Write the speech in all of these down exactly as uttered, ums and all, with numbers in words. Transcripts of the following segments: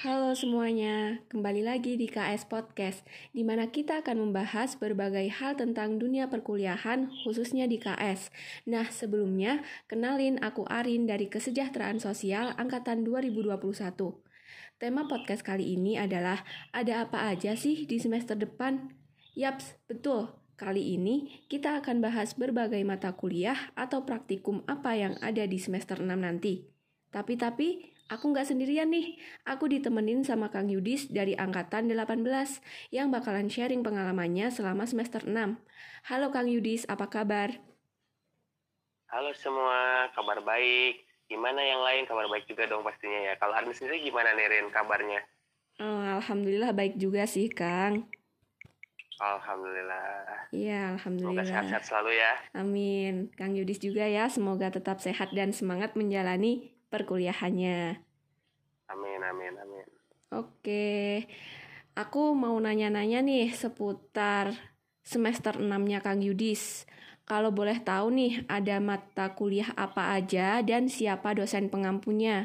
Halo semuanya, kembali lagi di K S Podcast, di mana kita akan membahas berbagai hal tentang dunia perkuliahan, khususnya di K S. Nah, sebelumnya, kenalin aku Arin dari Kesejahteraan Sosial Angkatan dua ribu dua puluh satu. Tema podcast kali ini adalah, ada apa aja sih di semester depan? Yaps, betul. Kali ini kita akan bahas berbagai mata kuliah atau praktikum apa yang ada di semester enam nanti. Tapi-tapi, aku nggak sendirian nih. Aku ditemenin sama Kang Yudis dari Angkatan delapan belas yang bakalan sharing pengalamannya selama semester enam. Halo Kang Yudis, apa kabar? Halo semua, kabar baik. Gimana yang lain? Kabar baik juga dong pastinya ya. Kalau Arin sendiri gimana nih Rin kabarnya? Oh, Alhamdulillah baik juga sih Kang. Alhamdulillah. Iya, Semoga Alhamdulillah. sehat-sehat selalu ya. Amin. Kang Yudis juga ya, semoga tetap sehat dan semangat menjalani perkuliahannya. Amin, amin, amin. Oke, aku mau nanya-nanya nih seputar semester enam-nya Kang Yudis. Kalau boleh tahu nih, ada mata kuliah apa aja dan siapa dosen pengampunya?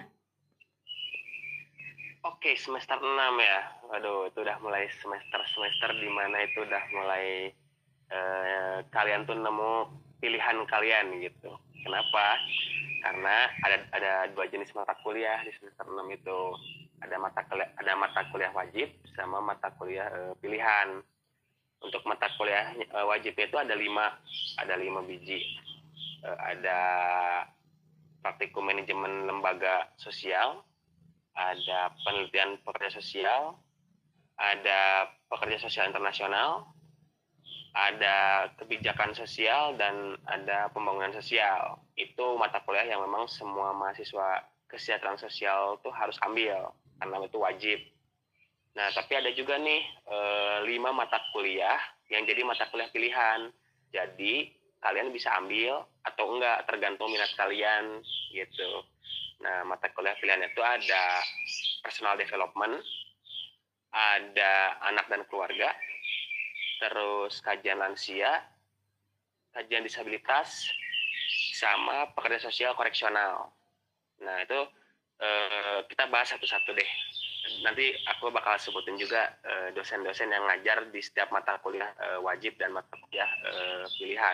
Oke, semester enam ya. Waduh, itu udah mulai semester-semester di mana itu udah mulai eh, kalian tuh nemu pilihan kalian gitu. Kenapa? Karena ada ada dua jenis mata kuliah di semester enam itu. Ada mata kuliah ada mata kuliah wajib sama mata kuliah eh, pilihan. Untuk mata kuliah eh, wajib itu ada lima ada lima biji. Eh, ada praktikum manajemen lembaga sosial, ada penelitian pekerja sosial, ada pekerja sosial internasional, ada kebijakan sosial, dan ada pembangunan sosial. Itu mata kuliah yang memang semua mahasiswa kesejahteraan sosial tuh harus ambil, karena itu wajib. Nah, tapi ada juga nih e, lima mata kuliah yang jadi mata kuliah pilihan. Jadi, kalian bisa ambil atau enggak, tergantung minat kalian, gitu. Nah, mata kuliah pilihan itu ada personal development, ada anak dan keluarga, terus kajian lansia, kajian disabilitas, sama pekerja sosial koreksional. Nah, itu eh, kita bahas satu-satu deh. Nanti aku bakal sebutin juga eh, dosen-dosen yang ngajar di setiap mata kuliah eh, wajib dan mata kuliah eh, pilihan.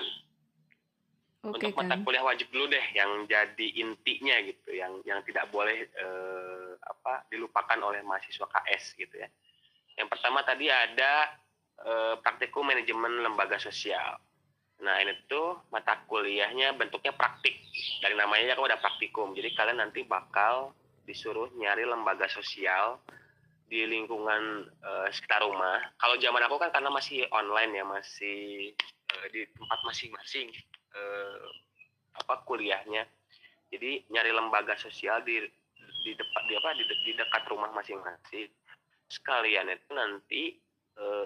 Oke, Untuk mata Kang. kuliah wajib dulu deh, yang jadi intinya gitu, yang yang tidak boleh eh, apa dilupakan oleh mahasiswa K S gitu ya. Yang pertama tadi ada eh, praktikum manajemen lembaga sosial. Nah, ini tuh mata kuliahnya bentuknya praktik. Dari namanya kan udah praktikum. Jadi kalian nanti bakal disuruh nyari lembaga sosial di lingkungan uh, sekitar rumah. Kalau zaman aku kan karena masih online ya, masih uh, di tempat masing-masing uh, apa kuliahnya. Jadi nyari lembaga sosial di di depan di apa di, di dekat rumah masing-masing. Sekalian itu nanti uh,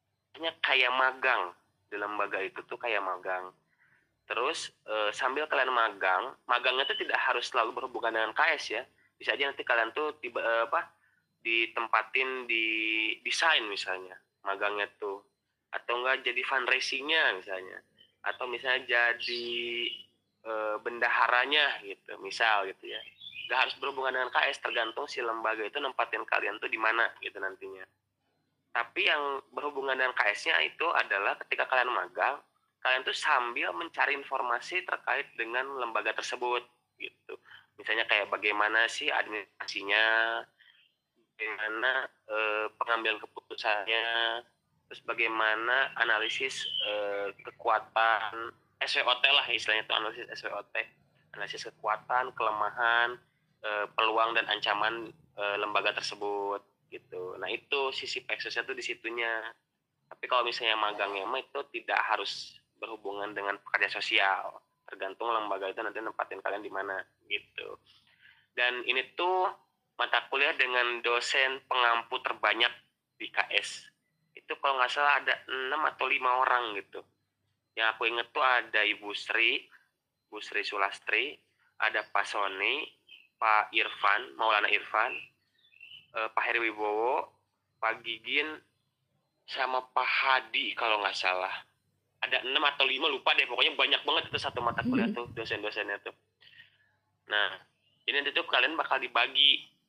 kayak magang di lembaga itu tuh kayak magang. Terus uh, sambil kalian magang, magangnya tuh tidak harus selalu berhubungan dengan K S ya. Bisa aja nanti kalian tuh tiba uh, apa ditempatin di desain misalnya magangnya tuh, atau enggak jadi fundraisingnya misalnya, atau misalnya jadi e, bendaharanya gitu misal gitu ya. Nggak harus berhubungan dengan K S, tergantung si lembaga itu nempatin kalian tuh di mana gitu nantinya. Tapi yang berhubungan dengan K S-nya itu adalah ketika kalian magang, kalian tuh sambil mencari informasi terkait dengan lembaga tersebut gitu. Misalnya kayak bagaimana sih administrasinya, bagaimana eh, pengambilan keputusannya, terus bagaimana analisis eh, kekuatan S W O T lah istilahnya itu, analisis S W O T, analisis kekuatan, kelemahan, eh, peluang dan ancaman eh, lembaga tersebut gitu. Nah itu sisi peksosnya tuh di situnya. Tapi kalau misalnya magangnya mah itu tidak harus berhubungan dengan pekerja sosial, tergantung lembaga itu nanti nempatin kalian di mana gitu. Dan ini tuh mata kuliah dengan dosen pengampu terbanyak di K S. Itu kalau nggak salah ada enam atau lima orang gitu. Yang aku inget tuh ada Ibu Sri, Bu Sri Sulastri, ada Pak Sony, Pak Irfan, Maulana Irfan, eh, Pak Heri Wibowo, Pak Gigin, sama Pak Hadi kalau nggak salah. Ada enam atau lima, lupa deh. Pokoknya banyak banget itu satu mata kuliah tuh, dosen-dosennya tuh. Nah, jadi nanti tuh kalian bakal dibagi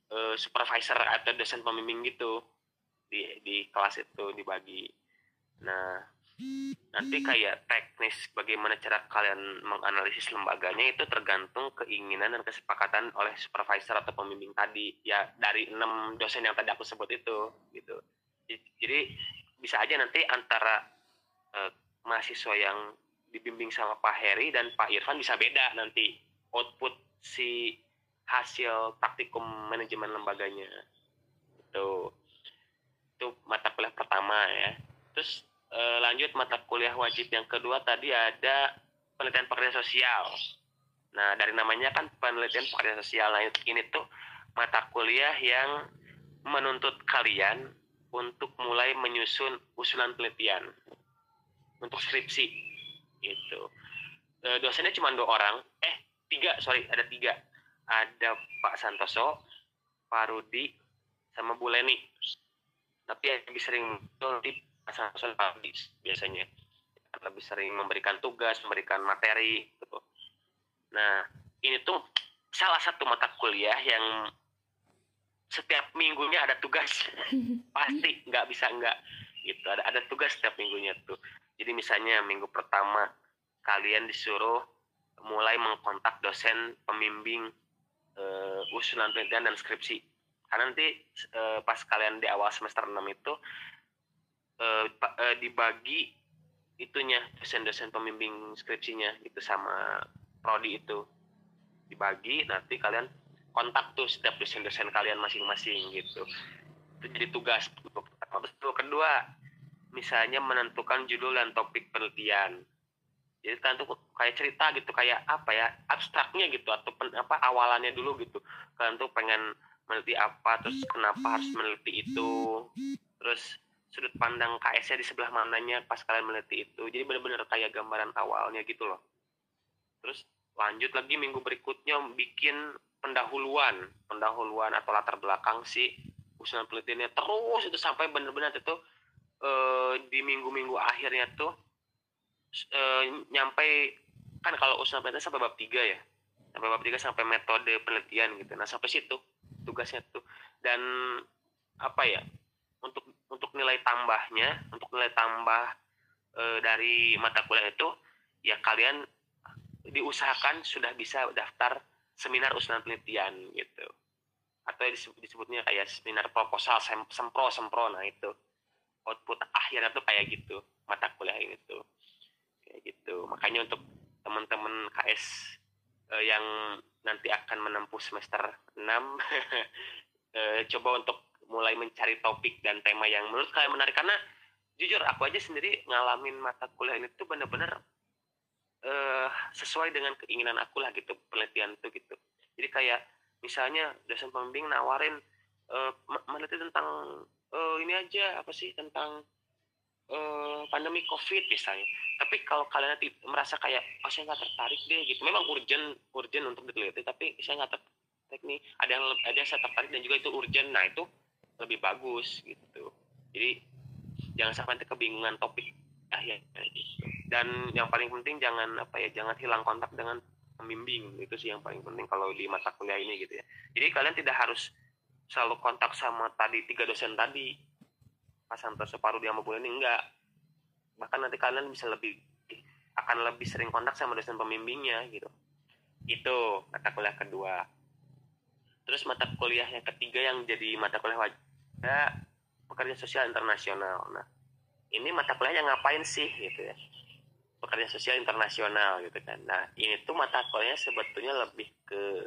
uh, supervisor atau dosen pembimbing gitu di di kelas itu dibagi. Nah, nanti kayak teknis bagaimana cara kalian menganalisis lembaganya itu tergantung keinginan dan kesepakatan oleh supervisor atau pembimbing tadi ya, dari enam dosen yang tadi aku sebut itu gitu. Jadi bisa aja nanti antara eh, mahasiswa yang dibimbing sama Pak Heri dan Pak Irfan bisa beda nanti output si hasil praktikum manajemen lembaganya. Itu itu mata kuliah pertama ya. Terus eh, lanjut mata kuliah wajib yang kedua tadi ada penelitian pekerjaan sosial. Nah, dari namanya kan penelitian pekerjaan sosial. Nah, ini tuh mata kuliah yang menuntut kalian untuk mulai menyusun usulan penelitian untuk skripsi gitu. E, dosennya cuma dua orang, eh tiga, sorry ada tiga. Ada Pak Santoso, Pak Rudi, sama Bu Leni. Tapi yang lebih sering di Pak Santoso dan Pak Rudi biasanya. Lebih sering memberikan tugas, memberikan materi gitu. Nah, ini tuh salah satu mata kuliah yang setiap minggunya ada tugas. Pasti nggak bisa nggak gitu. Ada ada tugas setiap minggunya tuh. Jadi misalnya minggu pertama kalian disuruh mulai mengkontak dosen pembimbing uh, usulan penelitian dan skripsi. Karena nanti uh, pas kalian di awal semester enam itu uh, uh, dibagi itunya dosen-dosen pembimbing skripsinya itu sama prodi itu dibagi, nanti kalian kontak tuh setiap dosen-dosen kalian masing-masing gitu. Itu jadi tugas pertama. Terus kedua, misalnya menentukan judul dan topik penelitian. Jadi kan tuh kayak cerita gitu, kayak apa ya, abstraknya gitu atau pen, apa awalannya dulu gitu. Kalian tuh pengen meneliti apa, terus kenapa harus meneliti itu, terus sudut pandang K S-nya di sebelah mananya pas kalian meneliti itu. Jadi benar-benar kayak gambaran awalnya gitu loh. Terus lanjut lagi minggu berikutnya bikin pendahuluan, pendahuluan atau latar belakang si usulan penelitiannya, terus itu sampai benar-benar itu eh, di minggu-minggu akhirnya tuh eh, nyampe, kan kalau usulan penelitian sampai bab tiga ya, sampai bab tiga sampai metode penelitian gitu. Nah sampai situ tugasnya tuh. Dan apa ya, untuk untuk nilai tambahnya, untuk nilai tambah e, dari mata kuliah itu ya kalian diusahakan sudah bisa daftar seminar usulan penelitian gitu, atau disebut, disebutnya kayak seminar proposal sem, sempro sempro. Nah itu output akhirnya tuh kayak gitu mata kuliah ini tuh kayak gitu. Makanya untuk teman-teman K S e, yang nanti akan menempuh semester enam e, coba untuk mulai mencari topik dan tema yang menurut kalian menarik, karena jujur aku aja sendiri ngalamin mata kuliah ini tuh bener-bener uh, sesuai dengan keinginan aku lah gitu, penelitian tuh gitu. Jadi kayak misalnya dosen pembimbing nawarin uh, meneliti tentang uh, ini aja apa sih tentang uh, pandemi COVID misalnya. Tapi kalau kalian nanti merasa kayak oh saya nggak tertarik deh gitu, memang urgent urgent untuk diteliti, tapi saya nggak tertarik nih, ada yang ada yang saya tertarik dan juga itu urgent, nah itu lebih bagus gitu. Jadi jangan sampai nanti kebingungan topik akhirnya gitu. Dan yang paling penting jangan apa ya, jangan hilang kontak dengan pembimbing. Itu sih yang paling penting kalau di mata kuliah ini gitu ya. Jadi kalian tidak harus selalu kontak sama tadi tiga dosen tadi, Pak Santoso, Pak Rudi, sama Bu Leni, enggak. Bahkan nanti kalian bisa lebih akan lebih sering kontak sama dosen pembimbingnya gitu. Itu mata kuliah kedua. Terus mata kuliah yang ketiga yang jadi mata kuliah wajib ada pekerja sosial internasional. Nah, ini mata kuliahnya ngapain sih gitu ya? Pekerja sosial internasional gitu kan. Nah, ini tuh mata kuliahnya sebetulnya lebih ke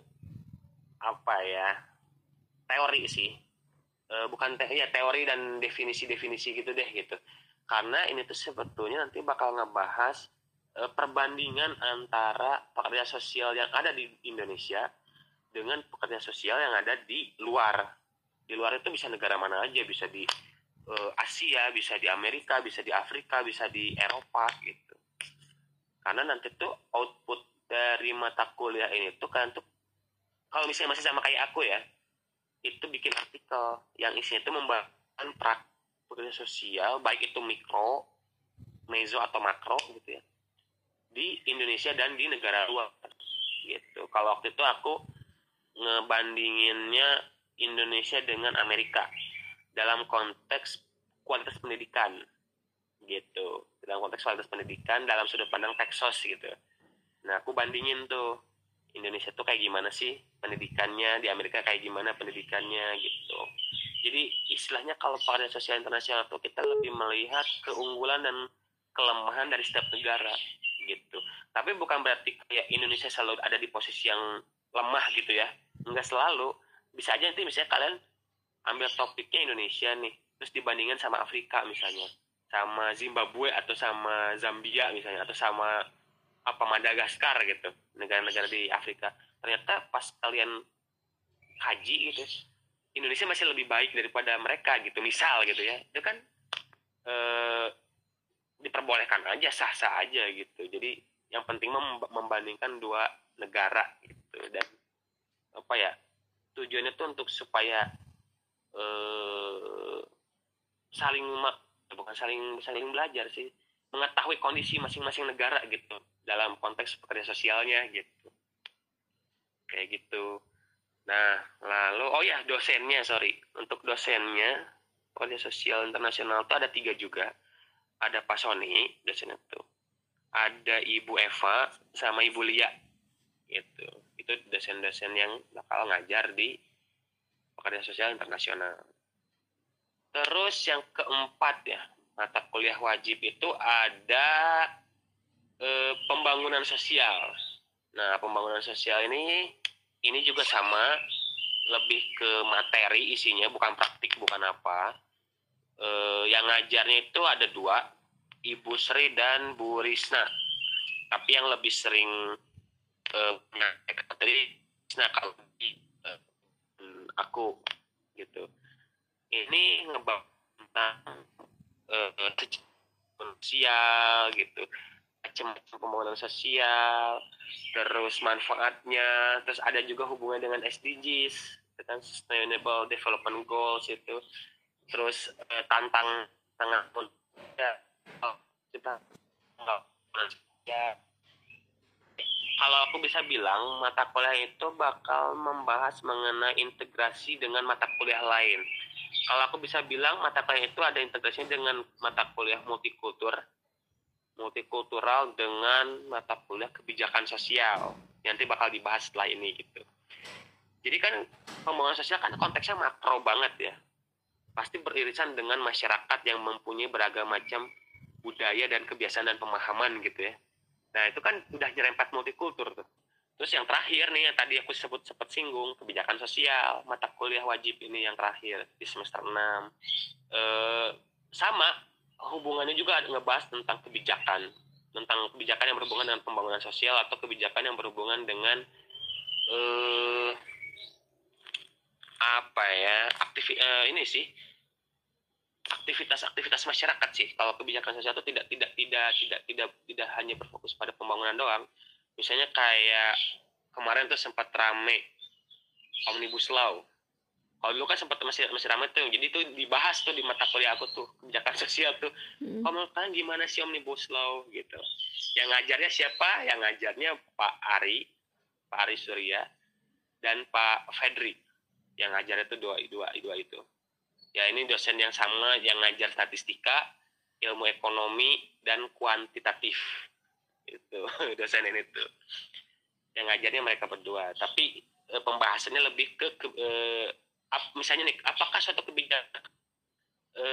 apa ya? Teori sih. E, bukan te- ya teori dan definisi-definisi gitu deh gitu. Karena ini tuh sebetulnya nanti bakal ngebahas e, perbandingan antara pekerja sosial yang ada di Indonesia dengan pekerja sosial yang ada di luar. Di luar itu bisa negara mana aja, bisa di uh, Asia, bisa di Amerika, bisa di Afrika, bisa di Eropa gitu. Karena nanti tuh output dari mata kuliah ini tuh kan tuh kalau misalnya masih sama kayak aku ya, itu bikin artikel yang isinya itu membahas praktik pekerja sosial, baik itu mikro, meso atau makro gitu ya, di Indonesia dan di negara luar gitu. Kalau waktu itu aku ngebandinginnya Indonesia dengan Amerika dalam konteks kualitas pendidikan gitu, dalam konteks kualitas pendidikan dalam sudut pandang Texas gitu. Nah aku bandingin tuh Indonesia tuh kayak gimana sih pendidikannya, di Amerika kayak gimana pendidikannya gitu. Jadi istilahnya kalau pada sosial internasional tuh kita lebih melihat keunggulan dan kelemahan dari setiap negara gitu. Tapi bukan berarti kayak Indonesia selalu ada di posisi yang lemah gitu ya. Enggak selalu. Bisa aja nanti misalnya kalian ambil topiknya Indonesia nih, terus dibandingkan sama Afrika misalnya, sama Zimbabwe atau sama Zambia misalnya, atau sama apa Madagaskar gitu, negara-negara di Afrika. Ternyata pas kalian kaji gitu, Indonesia masih lebih baik daripada mereka gitu, misal gitu ya. Itu kan eh, diperbolehkan aja, sah-sah aja gitu. Jadi yang penting membandingkan dua negara gitu. Dan apa ya, tujuannya tuh untuk supaya eh, saling bukan saling saling belajar sih, mengetahui kondisi masing-masing negara gitu dalam konteks pekerja sosialnya gitu, kayak gitu. Nah lalu oh ya dosennya, sorry untuk dosennya pekerja sosial internasional tuh ada tiga juga. Ada Pak Sony dosennya tuh, ada Ibu Eva sama Ibu Lia gitu. Itu dosen-dosen yang bakal ngajar di pekerja sosial internasional. Terus yang keempat ya, mata kuliah wajib itu ada eh, pembangunan sosial. Nah pembangunan sosial ini ini juga sama, lebih ke materi isinya, bukan praktik, bukan apa. Eh, yang ngajarnya itu ada dua, Ibu Sri dan Bu Risna. Tapi yang lebih sering eh, materi Risna kalau eh, aku gitu. Ini ngebahas tentang eh, sosial gitu, macam-macam pembangunan sosial, terus manfaatnya, terus ada juga hubungan dengan S D Gs, tentang Sustainable Development Goals itu, terus eh, tantang tengah ya, oh, kita ya. Kalau aku bisa bilang mata kuliah itu bakal membahas mengenai integrasi dengan mata kuliah lain. Kalau aku bisa bilang mata kuliah itu ada integrasinya dengan mata kuliah multikultur, multikultural dengan mata kuliah kebijakan sosial. Nanti bakal dibahas setelah ini gitu. Jadi kan pembangunan sosial kan konteksnya makro banget ya. Pasti beririsan dengan masyarakat yang mempunyai beragam macam budaya dan kebiasaan dan pemahaman gitu ya. Nah itu kan udah nyerempet multikultur tuh. Terus yang terakhir nih yang tadi aku sebut sempat singgung, kebijakan sosial, mata kuliah wajib ini yang terakhir di semester enam. Eh, sama hubungannya juga ngebahas tentang kebijakan, tentang kebijakan yang berhubungan dengan pembangunan sosial atau kebijakan yang berhubungan dengan eh, apa ya aktivi, eh, ini sih aktivitas-aktivitas masyarakat sih. Kalau kebijakan sosial itu tidak tidak tidak tidak tidak tidak hanya berfokus pada pembangunan doang. Misalnya kayak kemarin tuh sempat rame Omnibus Law. Kalau dulu kan sempat masih masih rame tuh, jadi tuh dibahas tuh di mata kuliah aku tuh kebijakan sosial tuh. Hmm. Kalau menurut kalian gimana sih Omnibus Law gitu? Yang ngajarnya siapa? Yang ngajarnya Pak Ari, Pak Ari Surya dan Pak Fedri. Yang ngajarnya tuh dua dua dua itu. Ya ini dosen yang sama yang ngajar statistika, ilmu ekonomi dan kuantitatif. Itu dosen ini tuh. Yang ngajarnya mereka berdua. Tapi e, pembahasannya lebih ke, ke e, ap, misalnya nih, apakah suatu kebijakan e,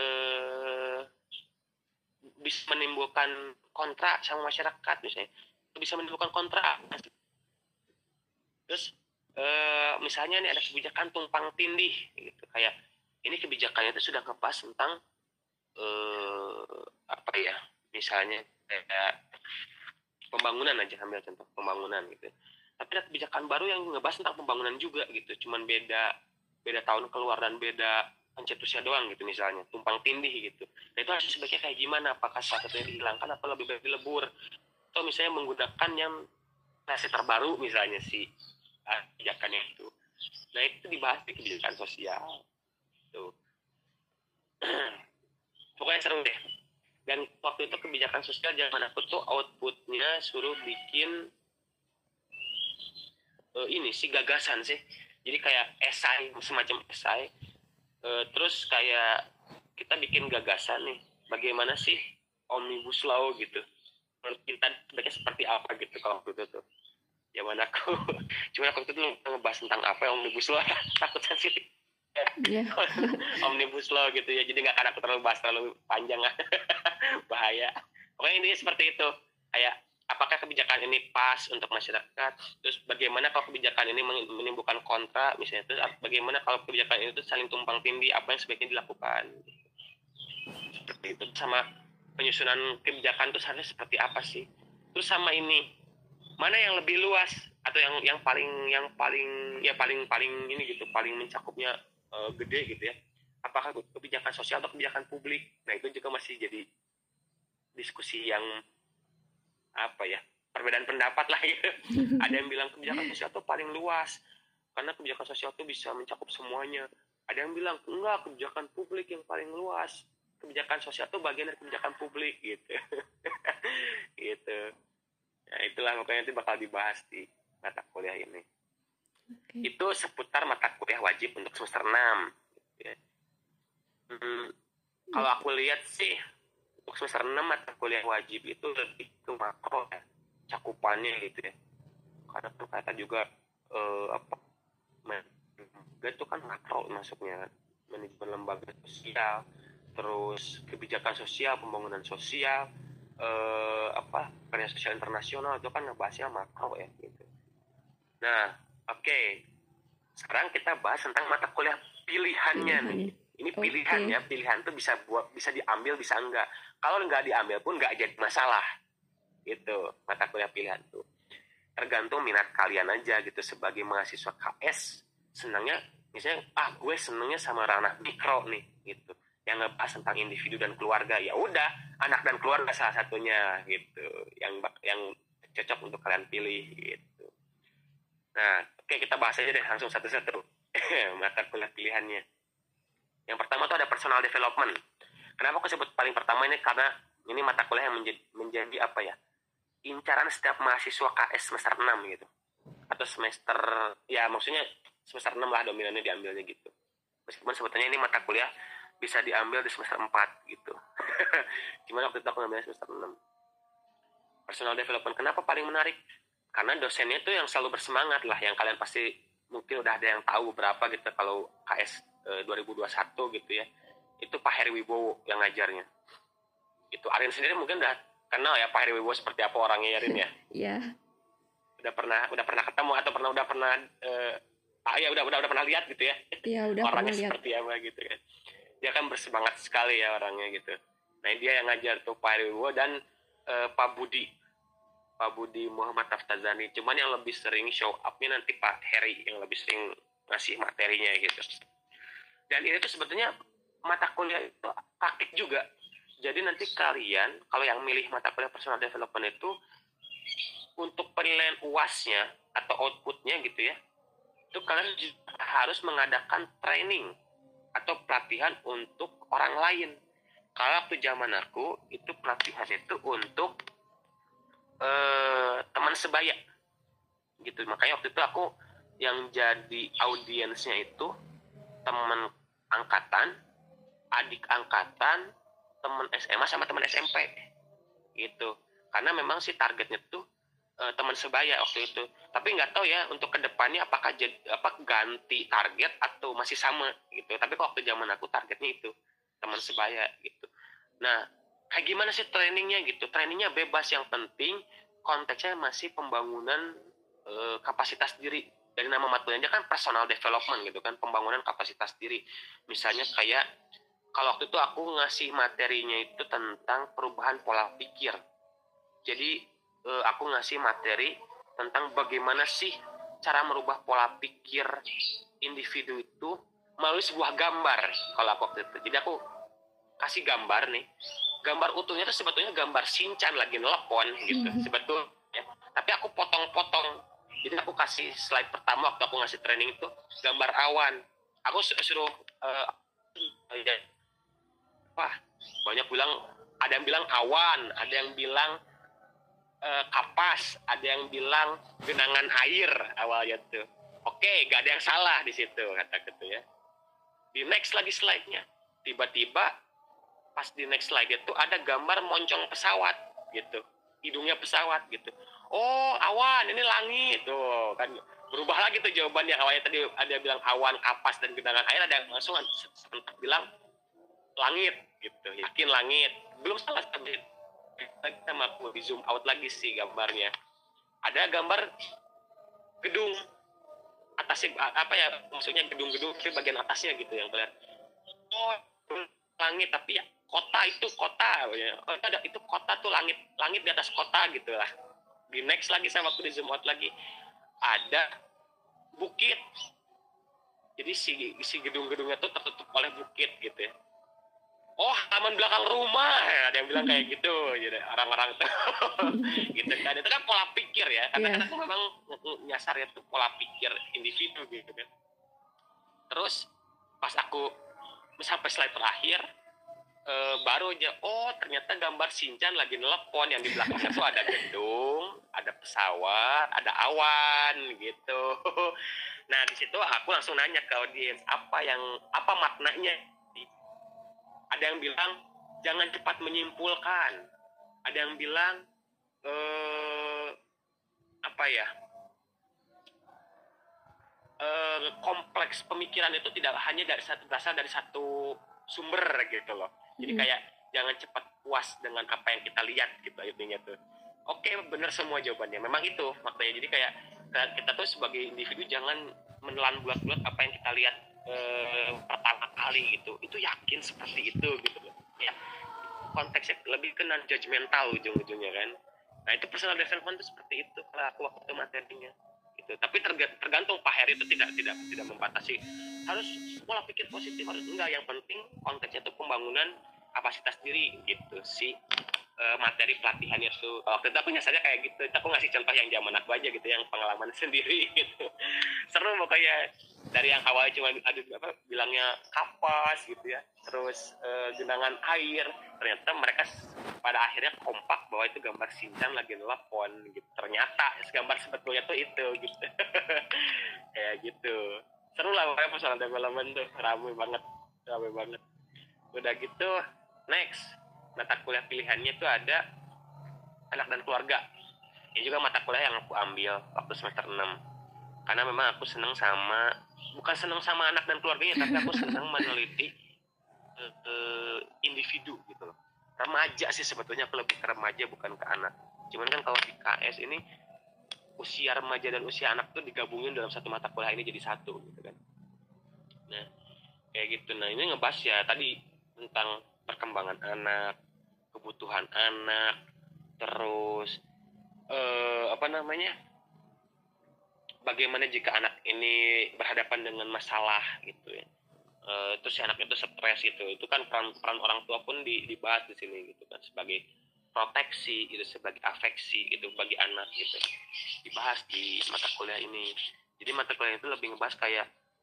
bisa menimbulkan kontra sama masyarakat misalnya, bisa menimbulkan kontra. Terus e, misalnya nih ada kebijakan tumpang tindih gitu, kayak ini kebijakannya itu sudah ngebahas tentang eh, apa ya, misalnya kayak pembangunan aja, ambil contoh pembangunan gitu. Tapi ada kebijakan baru yang ngebahas tentang pembangunan juga gitu, cuman beda beda tahun keluar dan beda pencetusnya doang gitu, misalnya tumpang tindih gitu. Nah itu harus sebaiknya kayak gimana? Apakah salah satunya dihilangkan atau lebih baik dilebur? Atau misalnya menggunakan yang versi terbaru misalnya si ah, kebijakannya itu. Nah itu dibahas di kebijakan sosial. Tuh. Pokoknya seru deh. Dan waktu itu kebijakan sosial zaman aku tuh outputnya suruh bikin uh, ini sih gagasan sih. Jadi kayak esai, semacam esai. Uh, terus kayak kita bikin gagasan nih, bagaimana sih omnibus law gitu. Menurut kita sebaiknya seperti apa gitu kalau waktu itu tuh. Zaman aku, cuma aku itu ngebahas tentang apa yang omnibus law, takut sensitif. Yeah. Omnibus law gitu ya, jadi nggak akan aku terlalu bahas terlalu panjang lah. Bahaya. Pokoknya intinya seperti itu, kayak apakah kebijakan ini pas untuk masyarakat, terus bagaimana kalau kebijakan ini menimbulkan kontra misalnya, terus bagaimana kalau kebijakan itu saling tumpang tindih, apa yang sebaiknya dilakukan seperti itu, sama penyusunan kebijakan itu seharusnya seperti apa sih, terus sama ini mana yang lebih luas atau yang yang paling yang paling ya paling paling ini gitu, paling mencakupnya uh, gede gitu ya, apakah kebijakan sosial atau kebijakan publik. Nah itu juga masih jadi diskusi yang apa ya, perbedaan pendapat lah ya. Ada yang bilang kebijakan sosial itu paling luas karena kebijakan sosial itu bisa mencakup semuanya. Ada yang bilang enggak, kebijakan publik yang paling luas, kebijakan sosial itu bagian dari kebijakan publik gitu. Gitu. Nah itulah makanya itu bakal dibahas di mata kuliah ini. Okay. Itu seputar mata kuliah wajib untuk semester enam gitu ya. hmm, Kalau aku lihat sih untuk semester enam mata kuliah wajib itu lebih ke makro ya, cakupannya gitu ya. Karena tuh kata juga eh, apa itu kan makro masuknya, manajemen lembaga sosial, terus kebijakan sosial, pembangunan sosial, eh, apa kerja sosial internasional, itu kan ngebahasnya makro ya gitu. Nah oke okay. Sekarang kita bahas tentang mata kuliah pilihannya nih. Ini pilihan okay. ya, pilihan tuh bisa buat, bisa diambil, bisa enggak. Kalau enggak diambil pun enggak jadi masalah. Gitu, mata kuliah pilihan tuh. Tergantung minat kalian aja gitu sebagai mahasiswa K S. Senangnya misalnya ah gue senangnya sama ranah mikro nih gitu. Yang ngebahas tentang individu dan keluarga. Ya udah, anak dan keluarga salah satunya gitu. Yang yang cocok untuk kalian pilih gitu. Nah, oke kita bahas aja deh langsung satu-satu. Mata kuliah pilihannya. Yang pertama tuh ada personal development. Kenapa aku sebut paling pertama ini? Karena ini mata kuliah yang menjadi, menjadi apa ya, incaran setiap mahasiswa K S semester enam gitu. Atau semester, ya maksudnya semester enam lah dominannya diambilnya gitu. Meskipun sebetulnya ini mata kuliah bisa diambil di semester empat gitu. Cuman waktu itu aku ngambilnya semester enam. Personal development, kenapa paling menarik? Karena dosennya tuh yang selalu bersemangat lah, yang kalian pasti mungkin udah ada yang tahu berapa gitu kalau K S dua ribu dua puluh satu gitu ya, itu Pak Heri Wibowo yang ngajarnya. Itu Arin sendiri mungkin udah kenal ya Pak Heri Wibowo seperti apa orangnya ya Arin ya. Iya. Udah pernah udah pernah ketemu atau pernah udah pernah uh, ah ya udah udah udah pernah lihat gitu ya. Iya udah orangnya pernah lihat. Seperti apa gitu kan. Dia kan bersemangat sekali ya orangnya gitu. Nah dia yang ngajar tuh Pak Heri Wibowo dan uh, Pak Budi Pak Budi Muhammad Taftazani. Cuman yang lebih sering show up-nya nanti Pak Heri yang lebih sering ngasih materinya gitu. Dan ini tuh sebetulnya mata kuliah itu praktik juga. Jadi nanti kalian, kalau yang milih mata kuliah personal development itu, untuk penilaian U A S-nya atau output-nya gitu ya, itu kalian harus mengadakan training atau pelatihan untuk orang lain. Kalau waktu zaman aku, itu pelatihan itu untuk eh, teman sebaya. Gitu. Makanya waktu itu aku yang jadi audiensnya itu teman angkatan, adik angkatan, teman S M A sama teman S M P gitu. Karena memang sih targetnya tuh e, teman sebaya waktu itu. Tapi nggak tahu ya untuk kedepannya apakah jadi apa ganti target atau masih sama gitu. Tapi waktu zaman aku targetnya itu teman sebaya gitu. Nah, kayak gimana sih trainingnya gitu? Trainingnya bebas, yang penting konteksnya masih pembangunan e, kapasitas diri. Dari nama matkulnya kan personal development gitu kan, pembangunan kapasitas diri. Misalnya kayak kalau waktu itu aku ngasih materinya itu tentang perubahan pola pikir. Jadi eh, aku ngasih materi tentang bagaimana sih cara merubah pola pikir individu itu melalui sebuah gambar. Kalau aku waktu itu, jadi aku kasih gambar nih. Gambar utuhnya itu sebetulnya gambar Shinchan lagi nelpon gitu sebetulnya. Tapi aku potong-potong. Jadi aku kasih slide pertama waktu aku ngasih training itu gambar awan. Aku suruh uh, ya, wah banyak bilang, ada yang bilang awan, ada yang bilang uh, kapas, ada yang bilang genangan air awalnya tuh. Oke, gak ada yang salah di situ, kata gitu ya. Di next lagi slide-nya, tiba-tiba pas di next slide itu ada gambar moncong pesawat gitu, hidungnya pesawat gitu. Oh, awan, ini langit tuh kan, berubah lagi tuh jawabannya. Awalnya tadi ada bilang awan, kapas dan genangan air, ada yang langsung sebentar bilang langit gitu, yakin langit. Belum salah sampai kita mau di zoom out lagi sih gambarnya. Ada gambar gedung atasnya, apa ya maksudnya, gedung-gedung di bagian atasnya gitu yang terlihat. Oh, langit, tapi ya kota itu kota ya. Oh, ada itu kota tuh, langit langit di atas kota gitu lah. Di next lagi sama waktu di zoom out lagi ada bukit. Jadi si si gedung-gedungnya tuh tertutup oleh bukit gitu ya. Oh, taman belakang rumah, ada yang bilang kayak gitu, jadi orang-orang tuh gitu kan. Itu kan pola pikir ya, karena yeah. Aku memang nyasarnya tuh pola pikir individu gitu kan. Terus pas aku sampai slide terakhir, eh, baru aja, oh ternyata gambar Shinchan lagi nelpon, yang di belakangnya tuh ada gedung, ada pesawat, ada awan gitu. Nah di situ aku langsung nanya ke audiens, apa yang apa maknanya? Ada yang bilang jangan cepat menyimpulkan, ada yang bilang eh, apa ya eh, kompleks pemikiran itu tidak hanya dari satu, berasal dari satu sumber gitu loh. Jadi kayak jangan cepat puas dengan apa yang kita lihat gitu intinya tuh. Oke, benar semua jawabannya, memang itu maknanya. Jadi kayak kita tuh sebagai individu jangan menelan bulat-bulat apa yang kita lihat eh, pertama kali gitu, itu yakin seperti itu gitu loh ya. Konteksnya lebih ke non judgmental ujung-ujungnya kan. Nah itu personal development itu seperti itu kalau aku waktu materinya gitu. Tapi tergantung Pak Heri itu tidak tidak tidak membatasi harus pola pikir positif, harus enggak. Yang penting konteksnya itu pembangunan kapasitas diri gitu sih. Uh, materi pelatihannya tuh waktu itu aku nyasarnya kayak gitu. Itu aku ngasih contoh yang zaman aku aja gitu, yang pengalaman sendiri gitu. Seru pokoknya, dari yang awalnya cuma ada apa bilangnya kapas gitu ya, terus uh, genangan air, ternyata mereka pada akhirnya kompak bahwa itu gambar Shinchan lagi nelpon gitu. Ternyata gambar sebetulnya tuh itu gitu. Kayak gitu. Seru lah pokoknya personal development tuh, ramai banget, ramai banget. Udah gitu next mata kuliah pilihannya tuh ada anak dan keluarga. Ini juga mata kuliah yang aku ambil waktu semester enam. Karena memang aku senang sama, bukan senang sama anak dan keluarganya, tapi aku senang meneliti uh, uh, individu gitu loh. Remaja sih sebetulnya, aku lebih ke remaja bukan ke anak. Cuman kan kalau di K S ini usia remaja dan usia anak tuh digabungin dalam satu mata kuliah ini jadi satu gitu kan. Nah, kayak gitu. Nah, ini ngebahas ya tadi tentang perkembangan anak, kebutuhan anak, terus eh, apa namanya, bagaimana jika anak ini berhadapan dengan masalah gitu ya, eh, terus si anak itu stres gitu. Itu kan peran, peran orang tua pun di, dibahas di sini gitu kan, sebagai proteksi itu, sebagai afeksi itu bagi anak gitu, dibahas di mata kuliah ini. Jadi mata kuliah itu lebih ngebahas kayak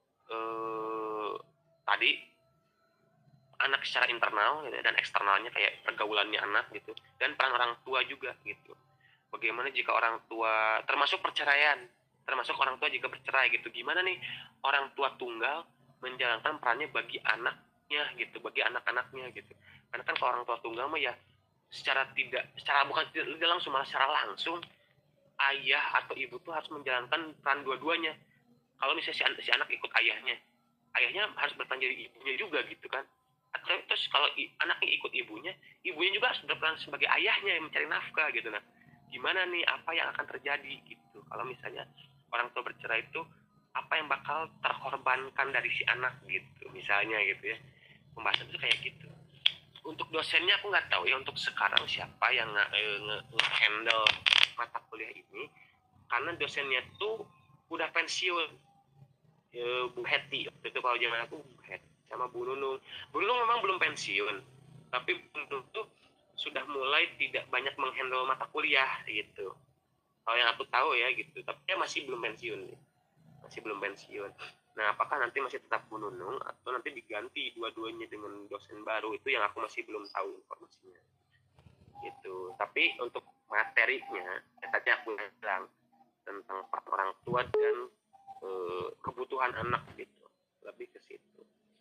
eh, tadi anak secara internal gitu, dan eksternalnya kayak pergaulannya anak gitu, dan peran orang tua juga gitu. Bagaimana jika orang tua, termasuk perceraian, termasuk orang tua jika bercerai gitu, gimana nih orang tua tunggal menjalankan perannya bagi anaknya gitu, bagi anak-anaknya gitu. Karena kan kalau orang tua tunggal mah ya secara tidak, secara bukan tidak langsung, malah secara langsung ayah atau ibu tuh harus menjalankan peran dua-duanya. Kalau misalnya si anak, si anak ikut ayahnya, ayahnya harus bertanggung jawab ibunya juga gitu kan. Terus kalau anaknya ikut ibunya, ibunya juga harus berperan sebagai ayahnya yang mencari nafkah gitu. Nah, gimana nih, apa yang akan terjadi gitu kalau misalnya orang tua bercerai itu, apa yang bakal terkorbankan dari si anak gitu misalnya gitu ya. Pembahasan itu kayak gitu. Untuk dosennya aku nggak tahu ya untuk sekarang siapa yang nge-handle mata kuliah ini, karena dosennya tuh udah pensiun. E, Bu Heti waktu itu kalau zaman aku, Bu Heti sama Bu Nunung. Bu Nunung memang belum pensiun, tapi Bu Nunung tuh sudah mulai tidak banyak menghandle mata kuliah gitu. Kalau yang aku tahu ya gitu, tapi dia masih belum pensiun nih. Masih belum pensiun. Nah, apakah nanti masih tetap Bu Nunung atau nanti diganti dua-duanya dengan dosen baru, itu yang aku masih belum tahu informasinya. Gitu. Tapi untuk materinya, ya tadi aku bilang tentang orang tua dan eh, kebutuhan anak gitu, lebih ke situ.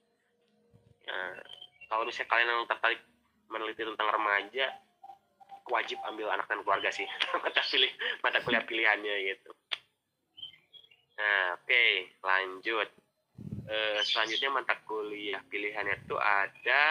Nah, kalau misalnya kalian yang tertarik meneliti tentang remaja, wajib ambil anak dan keluarga sih mata pilih mata kuliah pilihannya gitu. Nah, oke, okay, lanjut. Uh, selanjutnya mata kuliah pilihannya tuh ada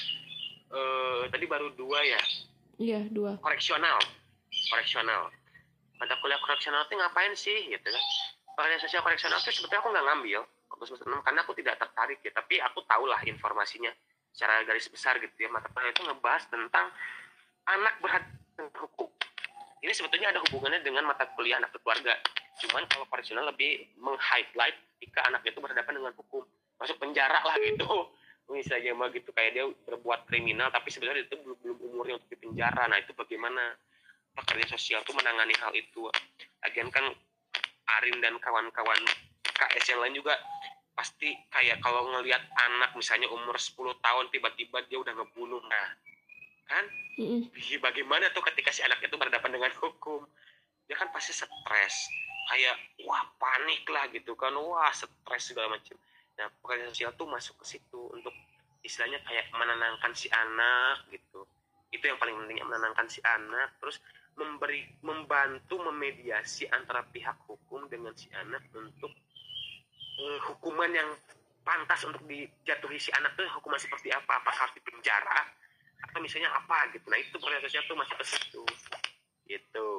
uh, tadi baru dua ya? Iya, dua. Koreksional, koreksional. Mata kuliah koreksional itu ngapain sih gitu kan? Pengadilan sosial koreksional itu sebetulnya aku nggak ngambil waktu semester enam karena aku tidak tertarik ya, tapi aku tahulah informasinya secara garis besar gitu ya. Mata kuliah itu ngebahas tentang anak berhadapan hukum. Ini sebetulnya ada hubungannya dengan mata kuliah anak keluarga. Cuman kalau koreksional lebih meng-highlight ketika anak itu berhadapan dengan hukum, masuk penjara lah gitu. Misalnya mah gitu, kayak dia berbuat kriminal tapi sebenarnya itu belum, belum umurnya untuk dipenjara. Nah itu bagaimana pekerja sosial tuh menangani hal itu. Lagian kan Arin dan kawan-kawan K S yang lain juga pasti kayak kalau ngelihat anak misalnya umur sepuluh tahun tiba-tiba dia udah ngebunuh, nah kan mm-hmm. Bagaimana tuh ketika si anak itu berhadapan dengan hukum, dia kan pasti stres, kayak wah panik lah gitu kan, wah stres segala macam. Nah pekerja sosial tuh masuk ke situ untuk istilahnya kayak menenangkan si anak gitu. Itu yang paling penting, menenangkan si anak, terus memberi membantu memediasi antara pihak hukum dengan si anak untuk uh, hukuman yang pantas untuk dijatuhi si anak tuh hukuman seperti apa, apakah harus dipenjara atau misalnya apa gitu. Nah itu pekerja sosial tuh masuk ke situ gitu.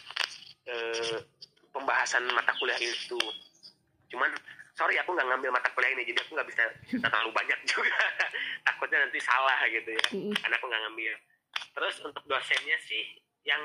Uh, pembahasan mata kuliah itu, cuman sorry aku nggak ngambil mata kuliah ini, jadi aku nggak bisa cerita terlalu banyak juga takutnya nanti salah gitu ya, karena aku nggak ngambil. Terus untuk dosennya sih yang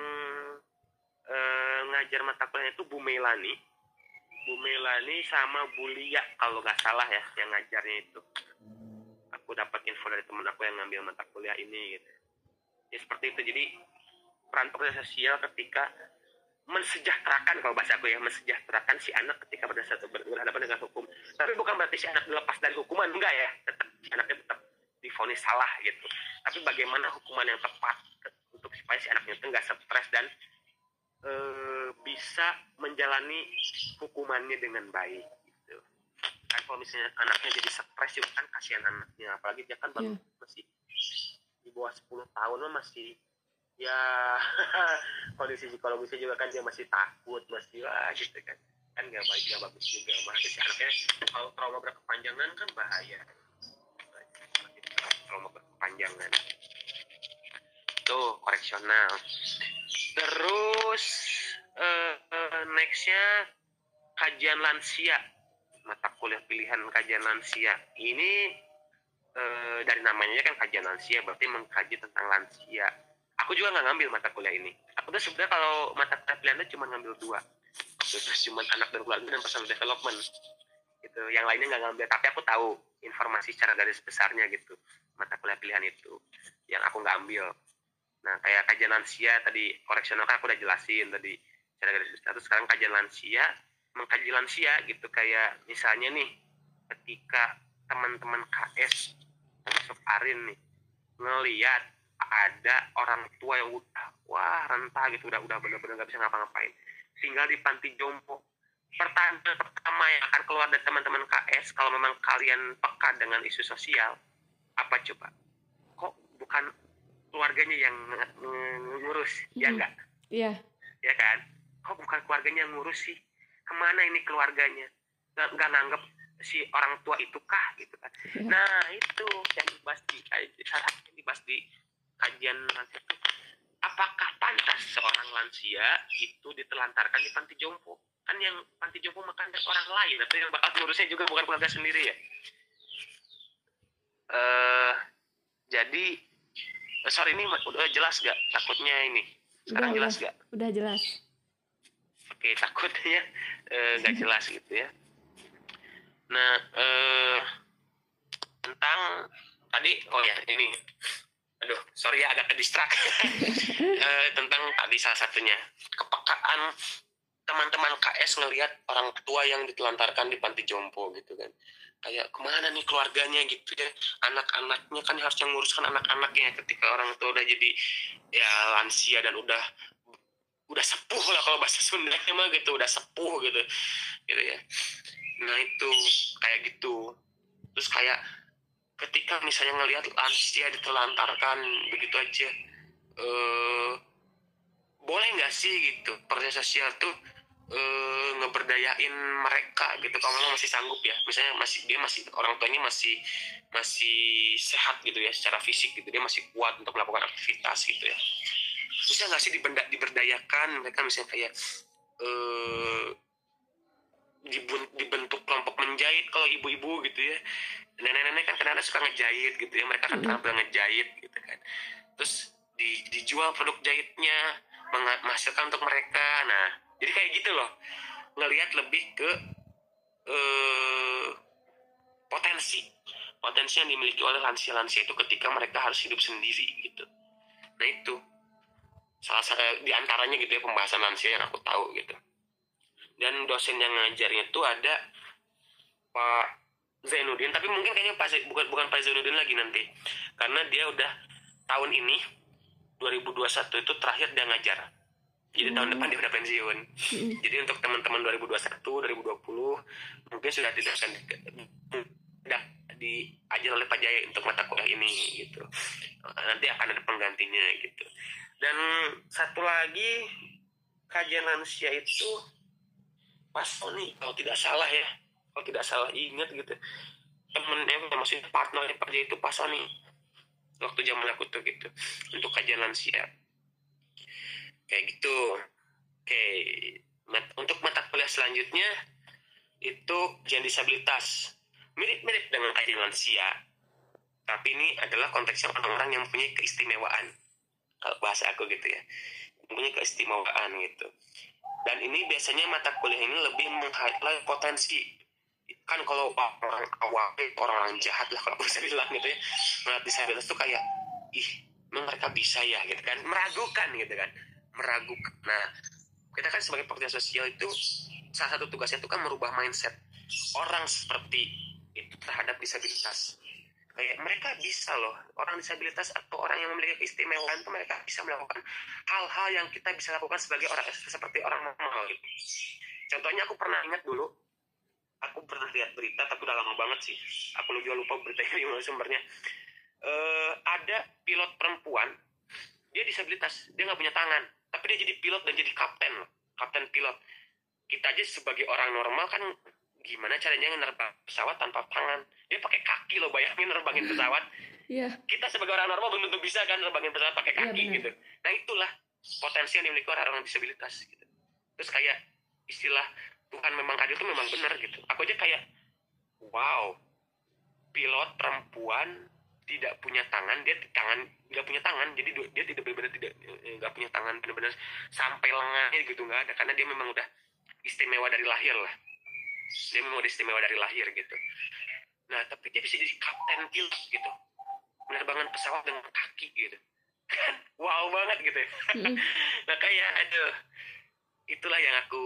eh, ngajar mata kuliah itu Bu Melani, Bu Melani sama Bu Lia kalau nggak salah ya yang ngajarnya itu. Aku dapat info dari teman aku yang ngambil mata kuliah ini gitu. Ya seperti itu, jadi peran pekerja sosial ketika mensejahterakan, kalau bahasa aku ya, mensejahterakan si anak ketika berhadapan dengan hukum. Tapi bukan berarti si anak dilepas dari hukuman, enggak ya, tetap si anaknya tetap divonis salah gitu. Tapi bagaimana hukuman yang tepat untuk supaya si anaknya itu nggak stres dan e, bisa menjalani hukumannya dengan baik gitu. Kan kalau misalnya anaknya jadi stres juga kan kasihan anaknya, apalagi dia kan baru yeah. masih di bawah sepuluh tahun masih ya kondisi psikologisnya juga kan dia masih takut, masih lah gitu kan, kan nggak baik, nggak bagus juga. Malah si anaknya kalau trauma berkepanjangan kan bahaya, trauma berkepanjangan tuh koreksional. Terus uh, uh, nextnya kajian lansia, mata kuliah pilihan kajian lansia ini uh, dari namanya kan kajian lansia berarti mengkaji tentang lansia. Aku juga nggak ngambil mata kuliah ini. Aku tuh sebenarnya kalau mata kuliah pilihan itu cuma ngambil dua. Terus cuma anak dan keluarga dan personal development. Gitu. Yang lainnya nggak ngambil. Tapi aku tahu informasi secara garis besarnya gitu. Mata kuliah pilihan itu. Yang aku nggak ambil. Nah kayak kajian lansia tadi, koreksional kan aku udah jelasin tadi. Secara garis besar. Terus sekarang kajian lansia. Mengkaji lansia gitu. Kayak misalnya nih. Ketika teman-teman K S. Termasuk Arin nih. Ngeliat ada orang tua yang udah wah renta gitu, udah udah benar-benar nggak bisa ngapa-ngapain, tinggal di panti jompo. Pertanyaan pertama yang akan keluar dari teman-teman K S kalau memang kalian peka dengan isu sosial, apa coba? Kok bukan keluarganya yang ngurus? Hmm. Ya enggak? Iya. Ya kan? Kok bukan keluarganya yang ngurus sih? Kemana ini keluarganya? Nggak, nggak nanggap si orang tua itu kah gitu kan? Ya. Nah itu yang dibahas di salah yang dibahas di kajian lansia itu, apakah pantas seorang lansia itu ditelantarkan di panti jompo? Kan yang panti jompo makan dari orang lain, atau yang bakal ngurusnya juga bukan keluarga sendiri ya. Uh, jadi sorry ini udah jelas gak? Takutnya ini sekarang udah, jelas udah, gak? Udah jelas. Oke, takutnya uh, gak jelas gitu ya. Nah uh, tentang tadi oh ya ini aduh sorry ya agak kedistrak e, tentang tadi salah satunya kepekaan teman-teman K S ngelihat orang tua yang ditelantarkan di panti jompo gitu kan, kayak kemana nih keluarganya gitu ya, anak-anaknya kan harus yang nguruskan anak-anaknya ketika orang tua udah jadi ya lansia dan udah udah sepuh lah kalau bahasa Sundanya mah gitu, udah sepuh gitu gitu ya. Nah itu kayak gitu. Terus kayak ketika misalnya ngelihat lansia ditelantarkan begitu aja, eh, boleh nggak sih gitu partai sosial tuh eh, ngeberdayain mereka gitu kalau memang masih sanggup ya, misalnya masih dia masih orang tuanya masih masih sehat gitu ya secara fisik gitu, dia masih kuat untuk melakukan aktivitas gitu ya. Bisa nggak sih dibenda, diberdayakan mereka misalnya kayak eh, dibentuk kelompok menjahit kalau ibu-ibu gitu ya, nenek-nenek kan kadang-kadang suka ngejahit gitu ya, mereka kan pernah mm-hmm. ngejahit gitu kan, terus di, dijual produk jahitnya menghasilkan untuk mereka. Nah jadi kayak gitu loh, ngelihat lebih ke eh, potensi potensi yang dimiliki oleh lansia-lansia itu ketika mereka harus hidup sendiri gitu. Nah itu salah satu di antaranya gitu ya pembahasan lansia yang aku tahu gitu. Dan dosen yang ngajarnya itu ada Pak Zainuddin, tapi mungkin kayaknya Pak Z, bukan bukan Pak Zainuddin lagi nanti, karena dia udah tahun ini dua ribu dua puluh satu itu terakhir dia ngajar. Jadi hmm. tahun depan dia udah pensiun. Hmm. Jadi untuk teman-teman dua ribu dua puluh satu, dua ribu dua puluh mungkin sudah tidak akan tidak diajar oleh Pak Jaya untuk mata kuliah ini gitu. Nanti akan ada penggantinya gitu. Dan satu lagi kajian lansia itu Pak Sony kalau tidak salah ya, kalau tidak salah ingat gitu, temennya maksudnya partnernya Pak Jaya itu Pak Sony waktu zaman aku tuh gitu untuk kajian lansia kayak gitu. Oke, untuk mata kuliah selanjutnya itu kajian disabilitas, mirip-mirip dengan kajian lansia, tapi ini adalah konteksnya orang-orang yang punya keistimewaan kalau bahasa aku gitu ya, punya keistimewaan gitu. Dan ini biasanya mata kuliah ini lebih meng-highlight potensi. Kan kalau orang awam, orang jahat lah kalau bisa bilang gitu ya, melihat disabilitas tuh kayak, ih, mereka bisa ya gitu kan, meragukan gitu kan, meragukan. Nah, kita kan sebagai pekerja sosial itu salah satu tugasnya itu kan merubah mindset orang seperti itu terhadap disabilitas. Kayak mereka bisa loh, orang disabilitas atau orang yang memiliki keistimewaan itu mereka bisa melakukan hal-hal yang kita bisa lakukan sebagai orang seperti orang normal gitu. Contohnya aku pernah ingat dulu, aku pernah lihat berita tapi udah lama banget sih, aku juga lupa beritanya di mana sumbernya. Uh, ada pilot perempuan, dia disabilitas, dia nggak punya tangan, tapi dia jadi pilot dan jadi kapten loh, kapten pilot. Kita aja sebagai orang normal kan gimana caranya nerbang pesawat tanpa tangan? Dia pakai kaki loh, bayangin nerbangin pesawat. Yeah. Kita sebagai orang normal belum tentu bisa kan nerbangin pesawat pakai kaki yeah, gitu. Nah itulah potensi yang dimiliki orang-orang disabilitas gitu. Terus kayak istilah Tuhan memang adil itu memang benar gitu. Aku aja kayak wow, pilot perempuan tidak punya tangan, dia tangan nggak punya tangan, jadi dia tidak benar-benar tidak nggak punya tangan benar-benar sampai lengannya gitu, nggak ada, karena dia memang udah istimewa dari lahir lah. Dia memang udah istimewa dari lahir gitu. Nah tapi dia bisa jadi kapten pilot gitu, penerbangan pesawat dengan kaki gitu kan, wow banget gitu ya. Mm. Nah kayak aduh, itulah yang aku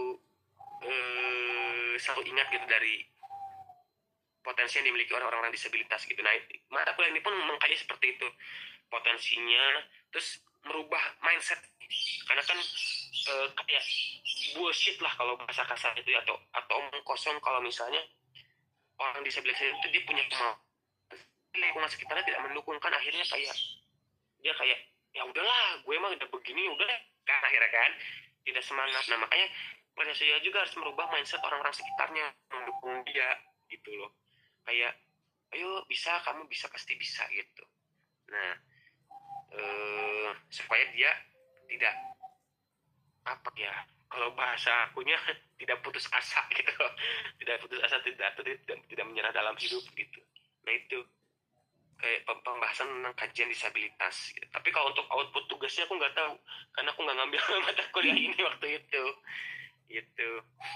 uh, selalu ingat gitu dari potensi yang dimiliki orang-orang disabilitas gitu. Nah mata kuliah ini pun mengkaji seperti itu potensinya, terus merubah mindset, karena kan uh, kayak bullshit lah kalau bahasa kasar itu ya, atau atau omong kosong kalau misalnya orang disabilitas itu dia punya kemauan, lingkungan sekitarnya tidak mendukung, kan akhirnya kayak dia kayak ya udahlah gue emang udah begini udah kan akhirnya kan tidak semangat. Nah makanya pada saya juga harus merubah mindset orang-orang sekitarnya mendukung dia gitu loh, kayak ayo bisa, kamu bisa, pasti bisa gitu. Nah eh, supaya dia tidak apa ya, kalau bahasa akunya tidak putus asa gitu, tidak putus asa, tidak tidak, tidak menyerah dalam hidup gitu. Nah itu kayak pembahasan tentang kajian disabilitas gitu. Tapi kalau untuk output tugasnya aku nggak tahu, karena aku nggak ngambil mata kuliah ini waktu itu gitu.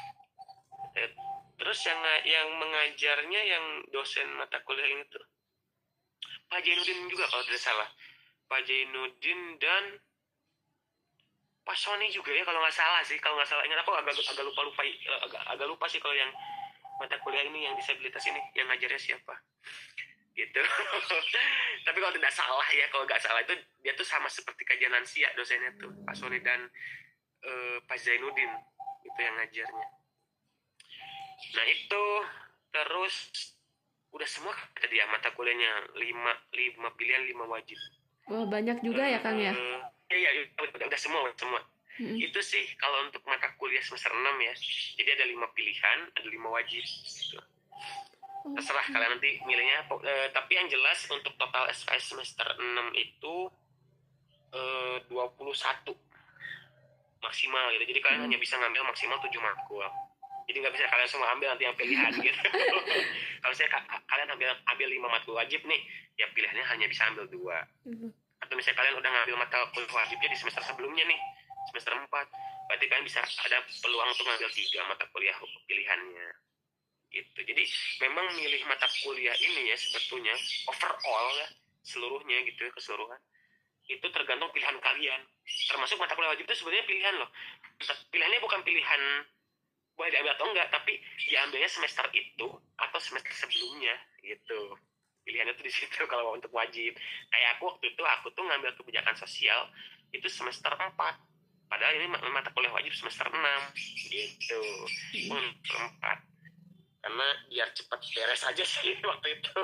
Terus yang yang mengajarnya yang dosen mata kuliah ini tuh Pak Jainuddin juga kalau tidak salah, Pak Jainuddin dan Pak Sony juga ya kalau nggak salah sih, kalau nggak salah ingat aku agak agak lupa lupa agak agak lupa sih kalau yang mata kuliah ini yang disabilitas ini yang ngajarnya siapa gitu. Tapi kalau tidak salah ya, kalau nggak salah itu dia tuh sama seperti kajian lansia dosennya tuh Pak Sony dan eh, Pak Zainuddin itu yang ngajarnya. Nah itu terus udah semua tadi ya mata kuliahnya lima lima pilihan lima wajib. Wah, banyak juga ya Kang ya? Iya, ya, udah, udah semua, udah semua. Hmm. Itu sih kalau untuk mata kuliah semester enam ya. Jadi ada lima pilihan, ada lima wajib. Gitu. Terserah oh. kalian nanti milihnya. Eh, tapi yang jelas untuk total S K S semester enam itu eh, dua puluh satu maksimal gitu. Jadi kalian hmm. hanya bisa ngambil maksimal tujuh matkul. Jadi nggak bisa kalian semua ambil nanti yang pilihan gitu. Kalau saya kalian ambil ambil lima matkul wajib nih, ya pilihannya hanya bisa ambil dua. Mm-hmm. Atau misalnya kalian udah ngambil mata kuliah wajibnya di semester sebelumnya nih, semester empat, berarti kalian bisa ada peluang untuk ngambil tiga mata kuliah pilihannya. Gitu. Jadi memang milih mata kuliah ini ya sebetulnya overall ya seluruhnya gitu ya keseluruhan itu tergantung pilihan kalian. Termasuk mata kuliah wajib itu sebenarnya pilihan loh. Pilihannya bukan pilihan boleh diambil atau enggak, tapi diambilnya semester itu atau semester sebelumnya gitu. Pilihannya tuh di situ kalau untuk wajib. Kayak aku waktu itu aku tuh ngambil kebijakan sosial itu semester empat. Padahal ini mata kuliah wajib semester enam gitu. Semester empat. Karena biar cepat beres aja sih waktu itu.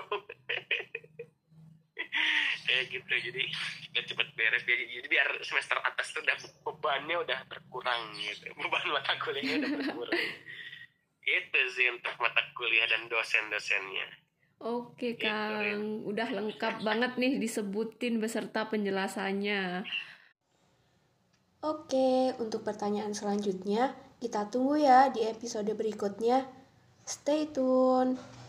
Kayak gitu, jadi biar cepat beres, biar, jadi biar semester atas tuh udah bebannya udah berkurang gitu, beban mata kuliahnya udah berkurang. Itu sih untuk mata kuliah dan dosen-dosennya. Oke gitu, Kang, ya. Udah lengkap banget nih disebutin beserta penjelasannya. Oke, untuk pertanyaan selanjutnya kita tunggu ya di episode berikutnya. Stay tune.